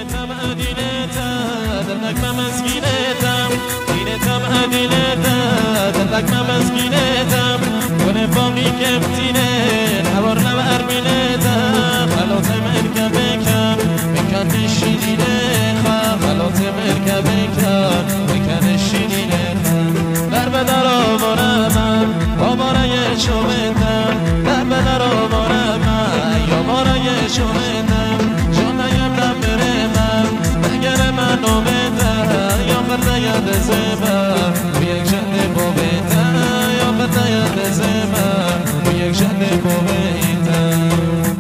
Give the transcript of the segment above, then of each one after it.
دینتم ادینتم دلک ممسکینتم دینتم ادینتم دلک ممسکینتم کنه باقی کفتینه نوار نبر بینتم خلوت مرکبه کم بکن شیرینه خلوت مرکبه کم بکن شیرینه در بدر آمارم آماره شومتم در بدر آمارم یا ماره شومتم جانایم نبرم نگر من نومتم یا خرده یاد زبم و یک جنده بومتم یا خرده یاد زبم و یک جنده بومتم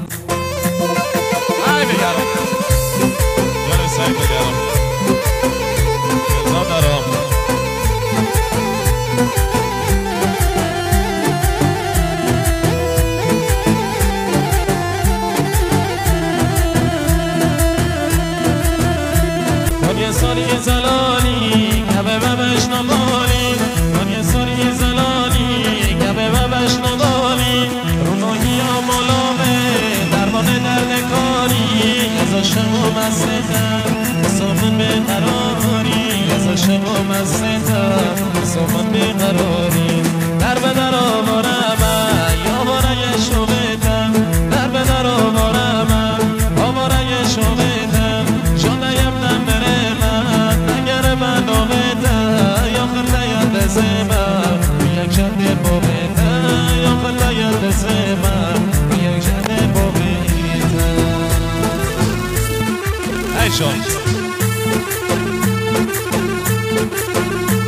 ای بگرم یاره سعی بگرم الزام دارم یه سالی زلالی گبه و بشنبالی یه سالی زلالی گبه و بشنبالی رونوهی یا مولامه درمان دردکاری ازاشم و مستم سامن به قراری ازاشم و مستم سامن به قراری در بدر آمارم یا بارای شومتم در بدر آمارم آمارای شومتم جانایم یک جنده بومتا یا خلایت زمان یک جنده بومتا ای شان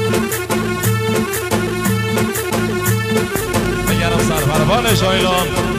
بگرم سرپروان شایلان